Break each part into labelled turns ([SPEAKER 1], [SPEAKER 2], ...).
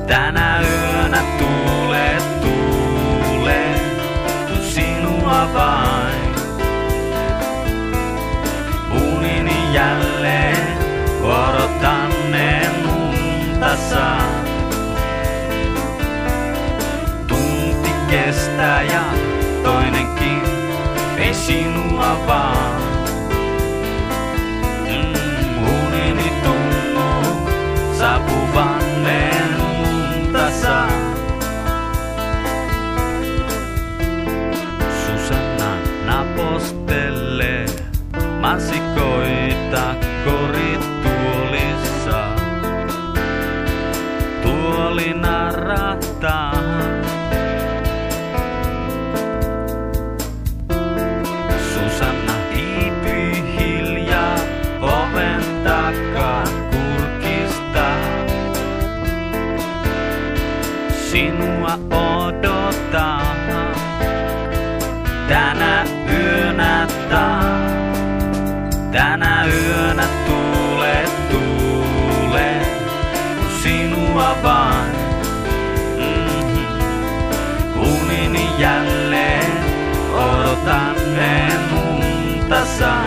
[SPEAKER 1] Tänä yönä tuule, kun sinua vain. Unini jälleen, odotan en unta saa. Tunti kestää ja toinenkin, ei sinua vaan. Unini tuntuu saapuvan en unta saa. Susanna napostelee mansikoita korituolissa. Tuoli narahtaa. Susanna hiipyi hiljaa oven takaa kurkistaa. Sinua odotan tänä yönä taas. Tänä yönä tuule, kun sinua vain. Unini jälleen, odotan en unta saa.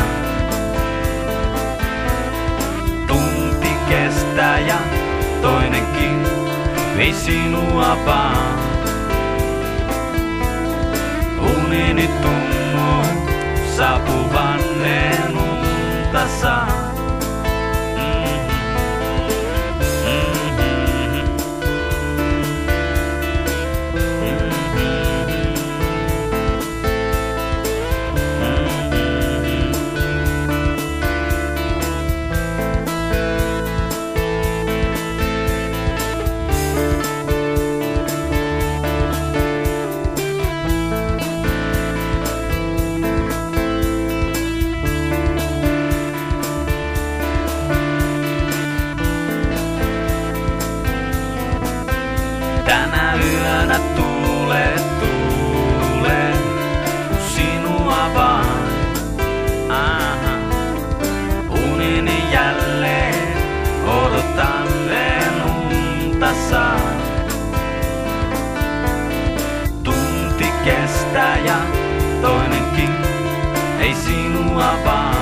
[SPEAKER 1] Tunti kestää ja toinenkin, ei sinua vaan. Unini tuntuu saapuvan en unta saa. Tänä yönä tuule, kun sinua vain. Unini jälleen, odotan en unta saa. Tunti kestää ja toinenkin, ei sinua vaan.